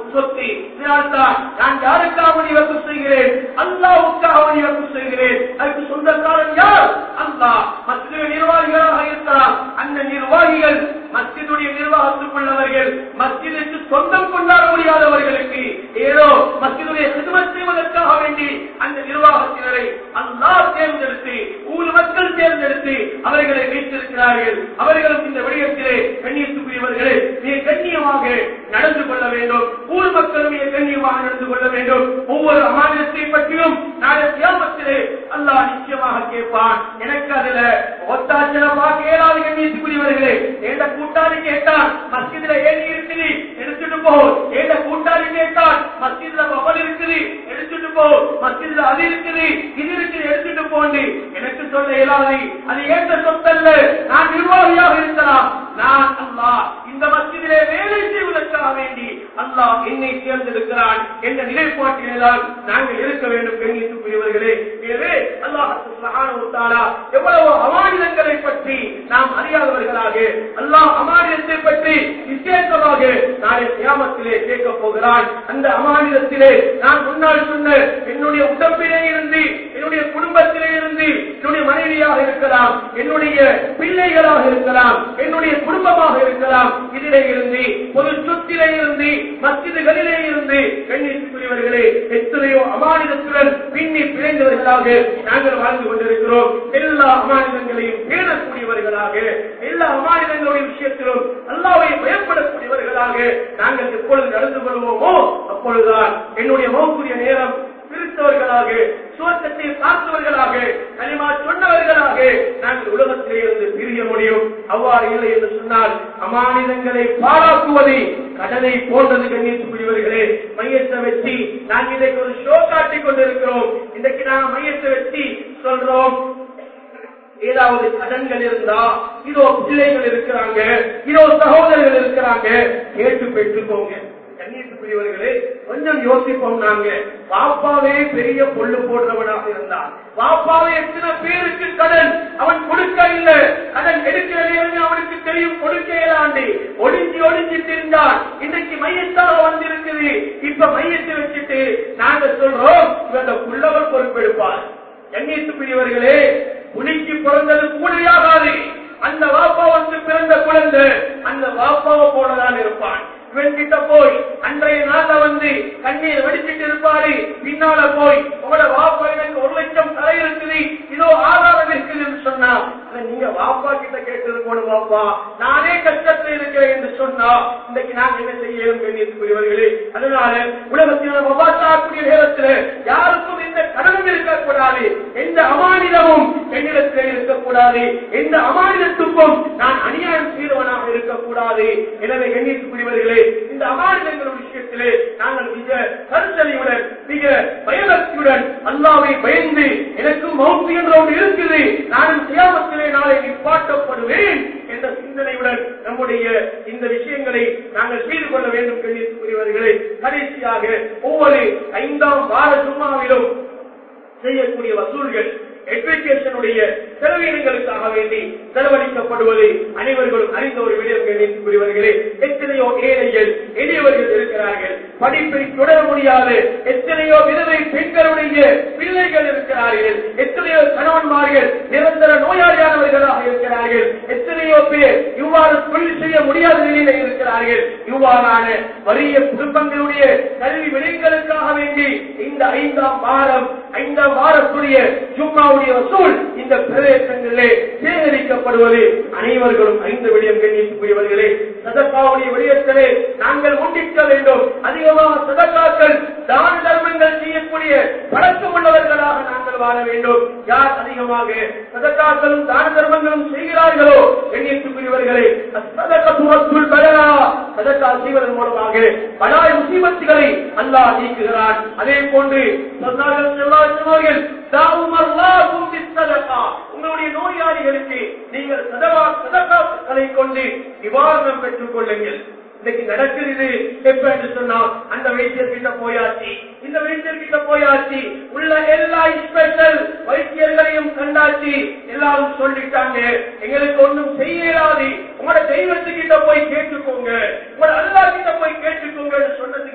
சொத்து. இதனால்தான் நான் யாருக்காக வழிவகுப்பு செய்கிறேன்? அல்லாஹ்வுக்காக வழிவகுப்பு செய்கிறேன். அதுக்கு சொந்தக்காரன் யார்? அல்லாஹ். மஸ்ஜிதுடைய நிர்வாகிகளாக இருக்கலாம். அந்த நிர்வாகிகள் மஸ்ஜிதுடைய நிர்வாகத்துக்குள்ளவர்கள், மஸ்ஜிதுக்கு சொந்தம் கொண்டாட முடியாதவர்களுக்கு ஏதோ மஸ்ஜிதுடைய ஹிதமத் செய்வதற்காக வேண்டி அந்த நிர்வாகத்தினரை அல்லாஹ் தேர்ந்தெடுத்து, ஊர் மக்கள் தேர்ந்தெடுத்து அவர்களை வைத்திருக்கிறார்கள். அவர்களும் இந்த விடயத்திலே கண்ணியத்துக்குரியவர்களே மிக கண்ணியமாக நடந்து கொள்ள வேண்டும். ஊர் மக்களும் மிக கண்ணியமாக நடந்து கொள்ள வேண்டும். ஒவ்வொரு அமானிதத்தை பற்றியும் நாளை கியாமத்திலே அல்லாஹ் நிச்சயமாக கேட்பான். எனக்கு அதுல ஒத்தாச்சல பார்க்க ஏதாவது கண்ணியத்துக்குரியவர்களே, எந்த கூட்டாளி கேட்டால் மஸ்ஜிதுல ஏணி இருக்குது எடுத்துட்டு போ, எந்த கூட்டாளி கேட்டால் மஸ்ஜிதுல பவல் இருக்குது எடுத்துட்டு போ, மஸ்ஜிதுல அது இருக்குது இது இருக்குது எடுத்துட்டு போண்டு எனக்கு சொல்ல இயலாது. அது ஏற்ற சொத்தல்ல. நான் நிர்வாகியாக இருக்கலாம். நான் அல்லாஹ் இந்த மஸ்ஜிதிலே வேலை செய்வதற்காக வேண்டி அல்லாஹ் என்னை தேர்ந்தெடுக்கிறான் என்ற நிலைப்பாட்டில்தான் நாங்கள் இருக்க வேண்டும் கண்ணியத்துக்குரியவர்களே. எனவே அல்லாஹ் சுப்ஹானஹு வ தஆலா எவ்வளவு அமானிதங்களை பற்றி நாம் அறியாதவர்களாக அல்லாஹ் அமானிதத்தை பற்றி விசேஷமாக நாளை கியாமத்திலே கேட்க போகிறான். அந்த அமானிதத்திலே நான் முன்னால் சொன்ன என்னுடைய உடம்பிலே இருந்து, என்னுடைய குடும்பத்திலே இருந்து, என்னுடைய மனைவியாக இருக்கலாம், என்னுடைய பிள்ளைகளாக இருக்கலாம், என்னுடைய குடும்பமாக இருக்கலாம், இதிலே இருந்து, பொது சொத்திலே இருந்து, மஸ்ஜிதுகளிலே இருந்து கண்ணியத்துக்குரியவர்களே எத்தனையோ அமானிதத்துடன் பின்னி பிழைந்தவர்களாக நாங்கள் வாழ்ந்து கொண்டிருக்கிறோம். எல்லா அமானிதங்களையும் பேணக்கூடியவர்களாக, எல்லா அமானிதங்களுடைய விஷயத்திலும் அல்லாஹ்வை பயப்படக்கூடியவர்களாக நாங்கள் எப்பொழுது நடந்து கொள்வோமோ அப்பொழுதுதான் என்னுடைய மௌக்குரிய நேரம் பிரித்தவர்களாக, சுவர்க்கத்தை பார்த்தவர்களாக, கலிமா சொன்னவர்களாக நாங்கள் உலகத்திலே இருந்து பிரிய முடியும். அவ்வாறு இல்லை என்று சொன்னால் அமானிதங்களை பாராட்டுவது கடலை போன்றது கண்ணியத்துக்குரியவர்களே. மையத்தை வச்சு நாங்கள் இன்றைக்கு ஒரு ஷோ காட்டிக் கொண்டிருக்கிறோம். இன்றைக்கு நாங்கள் மையத்தை வச்சு சொல்றோம், ஏதாவது கடன்கள் இருந்தா இதோ பிள்ளைகள் இருக்கிறாங்க, இதோ சகோதரர்கள் இருக்கிறாங்க, கேட்டு பெற்றுக்கோங்க. கண்ணியத்துக்குரியவர்களே கொஞ்சம் யோசிப்போம். நாங்க பாப்பாவே பெரிய பொல்லு போடுறவனாக இருந்தான், பாப்பாவே எத்தனை பேருக்கு கடன் அவன் கொடுக்க இல்லை, கடன் எடுக்கிறதே அவனுக்கு தெரியும் கொடுக்க இயலாண்டி ஒளிஞ்சி ஒளிஞ்சி தெரிந்தான். இன்னைக்கு மையத்தாக வந்திருக்குது. இப்ப மையத்தை வச்சுட்டு நாங்க சொல்றோம் இவங்க புள்ளவர் பொறுப்பெடுப்பார். கண்ணியத்துக்குரியவர்களே புலிக்கு பிறந்தது கூடையாகாது. அந்த வாப்பாவுக்கு பிறந்த குழந்தை அந்த வாப்பாவை போலதான் இருப்பான். இவன் கிட்ட போய் அன்றைய நாள்ல வந்து கண்ணீர் வடிச்சிட்டு இருப்பாரு. பின்னால போய் உங்களோட வாப்பா எனக்கு 1 லட்சம் தலை இருக்குது, இதோ ஆதாரம் இருக்குதுன்னு சொன்னா நீங்க வாப்பா கிட்ட கேட்டது போன வாப்பா நானே கஷ்டத்தில் இருக்கிறேன் என்று சொன்னா இன்றைக்கு நாங்க என்ன செய்யணும் கண்ணியத்துக்குரியவர்களே. அதனால உலகத்தில் வபாத்தாக்கூடிய நேரத்தில் யாருக்கும் எந்த கடனும் இருக்கக்கூடாது, எந்த அமானிதமும் என்னிடத்தில் இருக்கக்கூடாது, எந்த அமானிதத்துக்கும் நான் அநியாயம் செய்தவனாக இருக்கக்கூடாது. எனவே கண்ணியத்துக்குரியவர்களே இந்த அமானிதங்கள் விஷயத்திலே நாங்கள் மிக கருத்தறிவுடன், மிக பயபக்தியுடன், அல்லாஹ்வை பயந்து எனக்கும் மௌத் என்ற ஒன்று இருக்குது, நானும் கியாமத்திலே நாளை நிப்பாட்டப்படுவேன் என்ற சிந்தனையுடன் நம்முடைய இந்த விஷயங்களை நாங்கள் செய்து கொள்ள வேண்டும் கண்ணியத்துக்குரியவர்களே. கடைசியாக ஒவ்வொரு 5ஆம் வார ஜும்மாவிலும் செய்யக்கூடிய வசூல்கள் எஜுகேஷனுடைய செலவினங்களுக்காக வேண்டி செலவழிக்கப்படுவது அனைவர்களும் அறிந்த ஒரு விடயம் கண்ணியத்துக்குரியவர்களே. எத்தனையோ ஏழைகள் எளியவர்கள் இருக்கிறார்கள், படிப்பை தொடர முடியாது. எத்தனையோ விதவை பெண்களுடைய பிள்ளைகள் இருக்கிறார்கள், எத்தனையோ கணவன்மார்கள் நிரந்தர நோயாளியானவர்களாக இருக்கிறார்கள், எத்தனையோ பேர் இவ்வாறு தொழில் செய்ய முடியாத நிலையில இருக்கிறார்கள். இவ்வாறான வறிய குடும்பங்களுடைய கல்வி விலைகளுக்காக வேண்டி இந்த 5ஆம் வாரத்துடைய ஜும்மாவுடைய வசூல் இந்த பிரதேசங்களிலே சேகரிக்கப்படுவது அனைவர்களும் அறிந்த விடயம் கண்ணியத்துக்குரியவர்களே. சதக்காவுடைய விடயத்திலே நாங்கள் முன்னிற்க வேண்டும். அதிகமாக சதக்காக்கள் தான தர்மங்கள் செய்யக்கூடிய பழக்கம் உள்ளவர்களாக நாங்கள் வாழ வேண்டும். யார் அதிகமாக சதக்காக்களும் தான தர்மங்களும் செய்கிறார்களோ கண்ணியத்துக்குரியவர்களே சதக்கத்துல் பலா, சதக்கா செய்வதன் மூலமாக பலாய் முசீபத்துகளை அல்லாஹ் நீக்குகிறான். அதே போன்று சொன்னார்கள் உங்களுடைய நோயாளிகளுக்கு நீங்கள் சதகாக்களை கொண்டு நிவாரணம் பெற்றுக் கொள்ளுங்கள். இன்னைக்கு நடக்கிறது எப்ப என்று சொன்னா அந்த வைத்தியர்கிட்ட போயாச்சு, இந்த வைத்தியர்கிட்ட போயாச்சு, உள்ள எல்லா ஸ்பெஷல் வைத்தியர்களையும் கண்டாச்சு, எல்லாரும் சொல்லிட்டாங்க எங்களுக்கு ஒன்றும் செய்யலாது, உங்களோட தெய்வத்துக்கிட்ட போய் கேட்டுக்கோங்க, உங்களோட அல்லாஹ் கிட்ட போய் கேட்டுக்கோங்க சொன்னதுக்கு பின்னால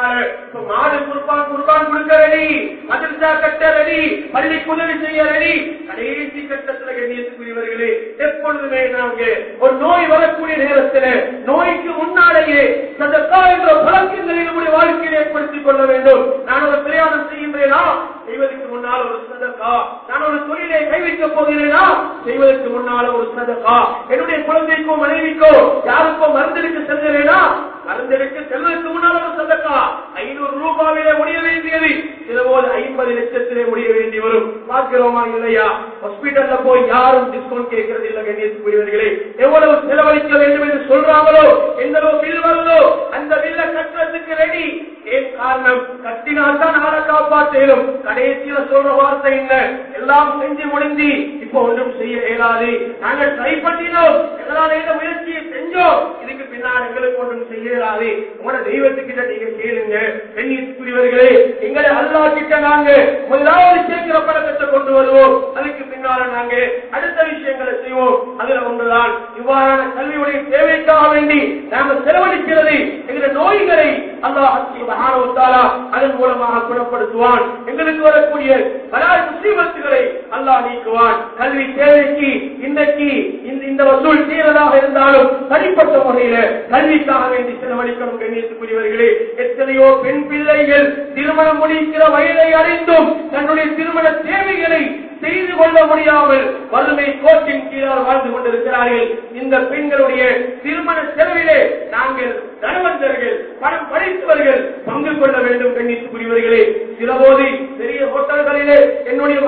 மாடு குர்பான் கொடுக்க ரெடி, மதரசா கட்ட ரெடி, பள்ளிக்கு உதவி செய்ய ரெடி. கடைசி கட்டத்தில் கண்ணியத்துக்குரியவர்களே, எப்பொழுதுமே நாங்க ஒரு நோய் வரக்கூடிய நேரத்தில் நோய்க்கு முன்னாலேயே சதகா என்ற பழக்கங்களை நம்முடைய வாழ்க்கையில் ஏற்படுத்திக் கொள்ள வேண்டும். நான் ஒரு பிரயாணம் செய்கின்றேனா, செய்வதற்கு முன்னால் ஒரு சதகா. நான் ஒரு தொழிலை கைவிக்கப் போகிறேனா, செய்வதற்கு முன்னால் ஒரு சதகா. என்னுடைய குழந்தைக்கோ மனைவிக்கோ யாருக்கோ மருந்தெடுக்க செல்கிறேனா, மருந்தெடுக்க செல்வதற்கு முன்னால் ஒரு சதகா. 500 ரூபாவிலே முடிய வேண்டியது சிலபோது 50 லட்சத்திலே முடிய வேண்டி வரும். பார்க்கிறோமா இல்லையா? ஹாஸ்பிட்டல்ல போய் யாரும் டிஸ்கவுண்ட் கேட்கறது இல்லை. கண்ணியத்துக்குரியவர்களே, எவ்வளவு செலவழிக்க வேண்டும் என்று சொல்றாங்களோ, எந்த அளவு பில் வருதோ அந்த பில்ல கட்டுறதுக்கு ரெடி. ஏன் காரணம்? கட்டினால்தான் ஆளை காப்பாற்றலும். கடைசியில சொல்ற வார்த்தை என்ன? எல்லாம் செஞ்சு முடிஞ்சு இப்ப ஒன்றும் செய்ய இயலாது. நாங்கள் ட்ரை பண்ணினோம், எங்களால் இந்த முயற்சியை செஞ்சோம், இதுக்கு பின்னால் எங்களுக்கு ஒன்றும் செய்ய இயலாது. உங்களோட தெய்வத்துக்கிட்ட நீங்க கேளுங்க. கண்ணியத்துக்குரியவர்களே, எங்களை அல்லாஹ் கிட்ட நாங்க முதலாவது சேர்க்கிற பழக்கத்தை கொண்டு வருவோம். அதுக்கு பின்னால நாங்க அடுத்த விஷயங்களை செய்வோம். அதுல ஒன்றுதான் இவ்வாறான கல்வியுடைய தேவைக்காக வேண்டி நாங்கள் செலவழிக்கிறது. எங்களுடைய நோய்களை அல்லாஹ் சுப்ஹானஹு வ தஆலா அதன் மூலமாக குணப்படுத்துவான். எங்களுக்கு வரக்கூடிய பலாய் முசீபத்துகளை அல்லாஹ் நீக்குவான். கல்வி தேவைக்கு இன்றைக்கு இந்த வசூல் தீரதாக இருந்தாலும் தனிப்பட்ட முறையில கல்விக்காக வேண்டி செலவழிக்கணும். கண்ணியத்துக்குரியவர்களே, எத்தனையோ பெண் பிள்ளைகள் திருமணம் முடிக்கிற வயதை அறிந்தும் தன்னுடைய திருமண தேவைகளை செய்து கொள்ள முடியாமல் வறுமை கோட்டின் கீழால் வாழ்ந்து கொண்டிருக்கிறார்கள். இந்த பெண்களுடைய திருமண செலவிலே நாங்கள் தனவந்தர்கள், பணம் படைத்தவர்கள் பங்கு கொள்ள வேண்டும். கண்ணியத்துக்குரியவர்களே, சிலபோது பெரிய ஹோட்டல்களிலே என்னுடைய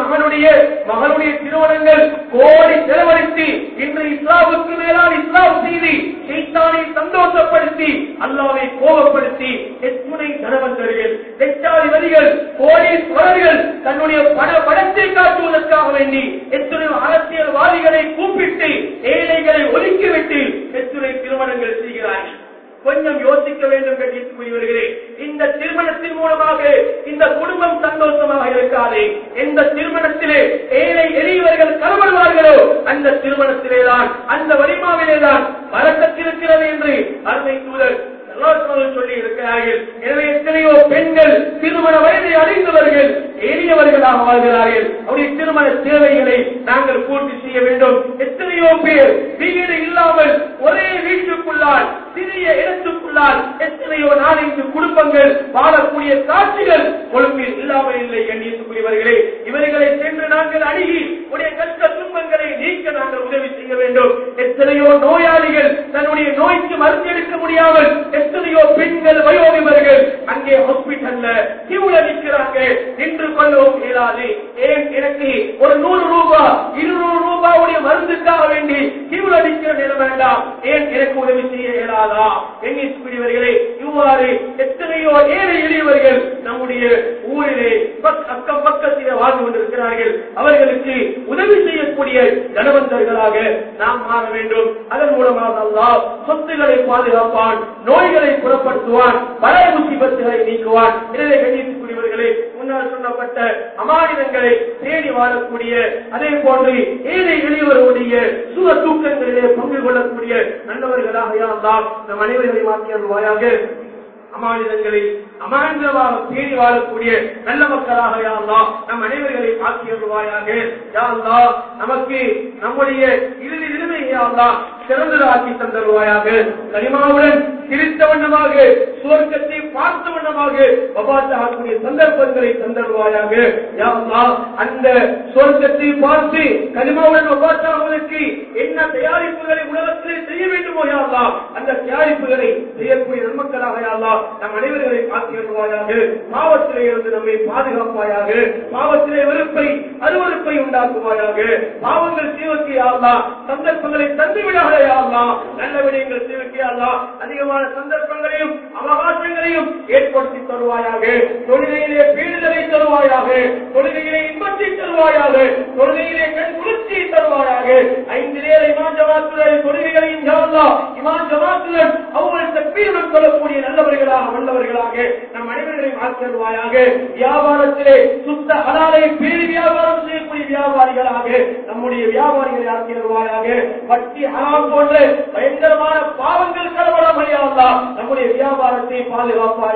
மகனுடைய திருமணங்கள் கோடி செலவழித்து இன்று இஸ்லாமுக்கு மேலால் இஸ்லாம் செய்து ஷைத்தானை சந்தோஷப்படுத்தி அல்லாஹ்வை கோபப்படுத்தி எத்துணை தனவந்தர்கள், லட்சாதிபதிகள், கோடீஸ்வரர்கள் தன்னுடைய பணத்தை காட்டுவதற்காக வேண்டி எத்துணை அரசியல்வாதிகளை கூப்பிட்டு ஏழைகளை ஒதுக்கிவிட்டு எத்துணை திருமணங்கள் செய்கிறார்கள். கொஞ்சம் யோசிக்க வேண்டும். கண்ணியத்துக்குரியவர்களே, இந்த திருமணத்தின் மூலமாக இந்த குடும்பம் சந்தோஷமாக இருக்காது. எந்த திருமணத்திலே ஏழை எளியவர்கள் கலவருவார்களோ அந்த திருமணத்திலேதான், அந்த வலிமாவிலேதான் வரக்கத்திருக்கிறது என்று அருமை தூதர் சொல்லி இருக்கிறார்கள். எனவே எத்தனையோ பெண்கள் திருமண வயதை அடைந்தவர்கள் எளியவர்களாக வாழ்கிறார்கள். அவருடைய திருமண தேவைகளை நாங்கள் பூர்த்தி செய்ய வேண்டும். எத்தனையோ பேர் வீடு இல்லாமல் ஒரே வீட்டுக்குள்ளால் சிறிய இடத்துக்குள்ளால் எத்தனையோ 4-5 குடும்பங்கள் வாழக்கூடிய காட்சிகள் கொழும்பில் இல்லாமல் இல்லை. கண்ணியத்துக்குரியவர்களே, இவர்களை சென்று நாங்கள் அணுகி உடைய கஷ்ட துன்பங்களை நீக்க நாங்கள் உதவி செய்ய வேண்டும். எத்தனையோ நோயாளிகள் தன்னுடைய நோய்க்கு மருந்தெடுக்க முடியாமல் எத்தனையோ பெண்கள் வயோதிபர்கள் அங்கே ஹாஸ்பிட்டல்ல கியூல நிற்கிறாங்க. நின்று கொள்ளவும் இயலாது. ஏன் எனக்கு ஒரு 100 ரூபாய் 200 ரூபாவுடைய மருந்துக்காக வேண்டி கியூல நிற்கிற நிலம் வேண்டாம், ஏன் எனக்கு உதவி செய்ய இயலாதா? எண்ணிக்குரியவர்களே, இவ்வாறு எத்தனையோ ஏழை எளியவர்கள் நம்முடைய ஊரிலே அக்கம் பக்கத்திலே வாழ்ந்து கொண்டிருக்கிறார்கள். அவர்களுக்கு உதவி செய்யக்கூடிய தனவந்தர்களாக நாம் மாற வேண்டும். அதன் மூலமாக அல்லாஹ் சொத்துக்களை பாதுகாப்பான், நோய்களை புறப்படுத்துவான், பல முசீபத்துகளை நீக்குவான். எனவே கண்ணியத்துக்குரியவர்களே, முன்னால் சொல்லப்பட்ட அமானிதங்களை தேடி வாழக்கூடிய, அதே போன்று ஏழை எளியவர்களுடைய சுக தூக்கங்களிலே பங்கு கொள்ளக்கூடிய நல்லவர்களாக இருந்தால் நம் அனைவர்களை மாற்றியருள்வாயாக. அமானிதங்களை அமானிதமாக பேணி வாழக்கூடிய நல்ல மக்களாக யா அல்லாஹ் நம் அனைவர்களை ஆக்கியருள்வாயாக. யா அல்லாஹ் நமக்கு நம்முடைய இறுதி நிலைமை யா அல்லாஹ் சிறந்ததாக்கி தந்தருவாயாக. கலிமாவுடன் சிரித்த வண்ணமாக சுவர்க்கத்தை பார்த்த வண்ணமாக வபாத்தாகக்கூடிய சந்தர்ப்பங்களை தந்தருவாயாக. யா அல்லாஹ் அந்த சுவர்க்கத்தை பார்த்து கலிமாவுடன் வபாத்தாகுவதற்கு என்ன தயாரிப்புகளை உலகத்திலே செய்ய வேண்டுமோ யா அல்லாஹ் அந்த தயாரிப்புகளை செய்யக்கூடிய நன்மக்களாக யா அல்லாஹ் நம் அனைவர்களை ஆக்கியருள்வாயாக. பாவத்திலே இருந்து நம்மை பாதுகாப்பாயாக. பாவத்திலே வெறுப்பை அருவருப்பை உண்டாக்குவாயாக. பாவங்கள் செய்வதற்கு யா அல்லாஹ் சந்தர்ப்பங்களை தந்துவிடாத யா அல்லாஹ் நல்ல விடயங்கள் செய்வதற்கு யா அல்லாஹ் அதிகமான சந்தர்ப்பங்களையும் அவகாசங்களையும் ஏற்படுத்தி தருவாயாக. தொழுகையிலே பேணுதலை தருவாயாக. தொழுகையிலே இன்பத்தை தருவாயாக. தொழுகையிலே கண் குளிர்ச்சியை தருவாயாக. 5 நேர இமாம் ஜமாத்துடன் தொழுகைகளையும் யா அல்லாஹ் இமாம் ஜமாத்துடன் அவர்கள் தக்பீருடன் சொல்லக்கூடிய நல்லவர்களாக வல்லவர்களாக நம் அனைவர்களையும் ஆக்கியருள்வாயாக. வியாபாரத்திலே சுத்த ஹலாலை பேணி வியாபாரம் செய்யக்கூடிய வியாபாரிகளாக நம்முடைய வியாபாரிகளை ஆக்கியருள்வாயாக. வட்டி ஹராம் போன்ற பயங்கரமான பாவங்கள் கலவரமையா அல்லாஹ் நம்முடைய வியாபாரத்தை பாதுகாப்பாயாக.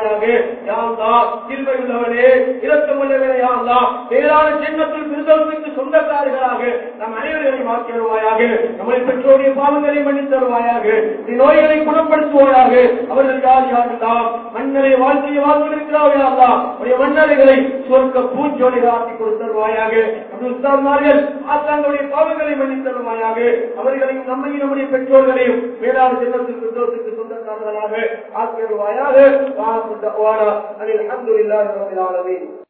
தருவாயாக. யா அல்லாஹ் கிருபை உள்ளவனே, இரக்கம் உள்ளவனே, யா அல்லாஹ் மேலான ஜன்னத்துல் ஃபிர்தௌஸுக்கு சொந்தக்காரர்களாக நம் அனைவரையும் ஆக்கி தருவாயாக. நம்முடைய பெற்றோருடைய பாவங்களை மன்னித்து தருவாயாக. நோய்களை குணப்படுத்துவாயாக. அவர்கள் யார் யாரெல்லாம் மன்னரை வாழ்க்கையை வாழ்ந்திருக்கிறார்கள், யா அல்லாஹ் உடைய மன்னரைகளை சொர்க்க பூஞ்சோலைகள் ஆக்கி கொடுத்தருவாயாக. நம்முடைய உஸ்தாத்மார்கள் ஆசான்களுடைய பாவங்களை மன்னித்து தருவாயாக. அவர்களையும் நம்மையும் நம்முடைய பெற்றோர்களையும் மேலான ஜன்னத்துல் ஃபிர்தௌஸுக்கு சொந்தக்காரர்களாக ஆக்கி தருவாயாக. அல்ஹம்துலில்லாஹி ரப்பில் ஆலமீன்.